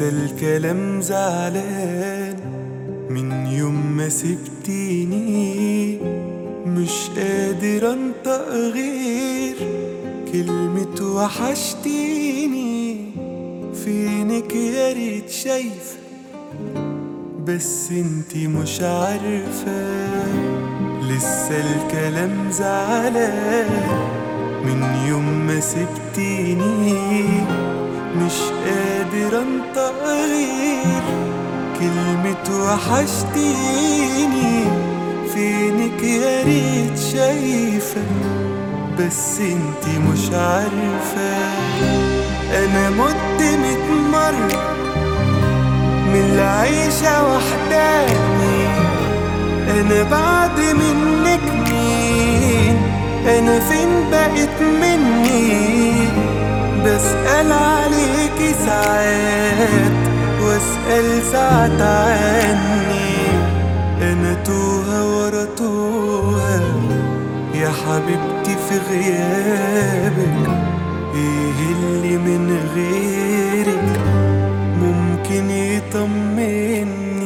لسه الكلام زعلان من يوم ما سبتيني، مش قادر انطق غير كلمة وحشتيني. فينك يا ريت شايفة بس انتي مش عارفة. لسه الكلام زعلان من يوم ما سبتيني، مش قادر انطق غير كلمة وحشتيني. فينك يا ريت شايفة بس انتي مش عارفة. انا مت 100 مرة من العيشة وحداني، انا بعد منك مين؟ انا فين بقيت مني؟ بسأل عليكي ساعات واسأل ساعات عني. انا توهة ورا توهة يا حبيبتي في غيابك. ايه اللي من غيرك ممكن يطمني؟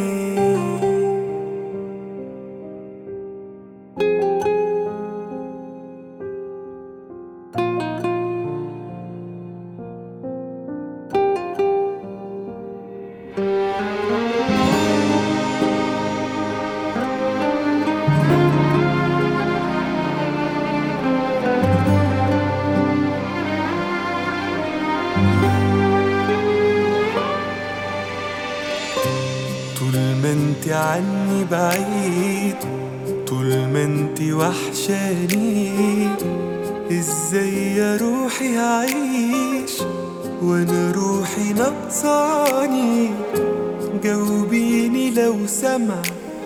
طول ما انتي عني بعيد، طول ما انتي وحشاني، ازاي يا روحي هعيش وانا روحي نقصاني؟ جاوبيني لو سمع،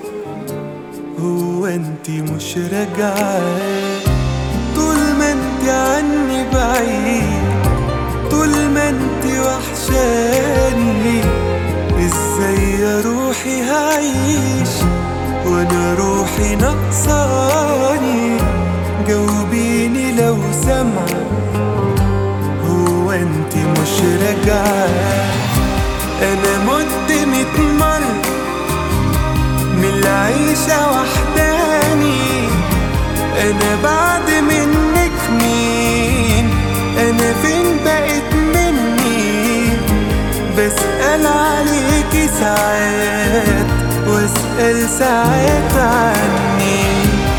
هو انتي مش راجعة؟ طول ما انتي عني بعيد، طول ما انتي وحشاني، ازاي يا روحي هعيش وانا روحي نقصاني؟ جاوبيني لو سمع، هو انتي مش راجعة؟ انا مت 100 مرة من العيشة وحداني، انا بعد منك مين؟ انا فين بقيت مني؟ بسأل عليكي ساعات واسأل ساعات عني.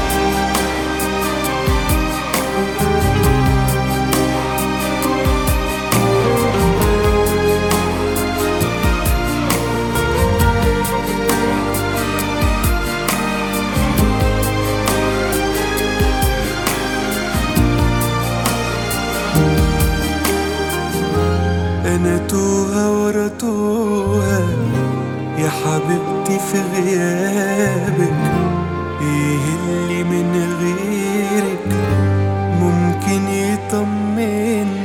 أنا توهة ورا توهة يا حبيبتي في غيابك. إيه اللي من غيرك ممكن يطمني؟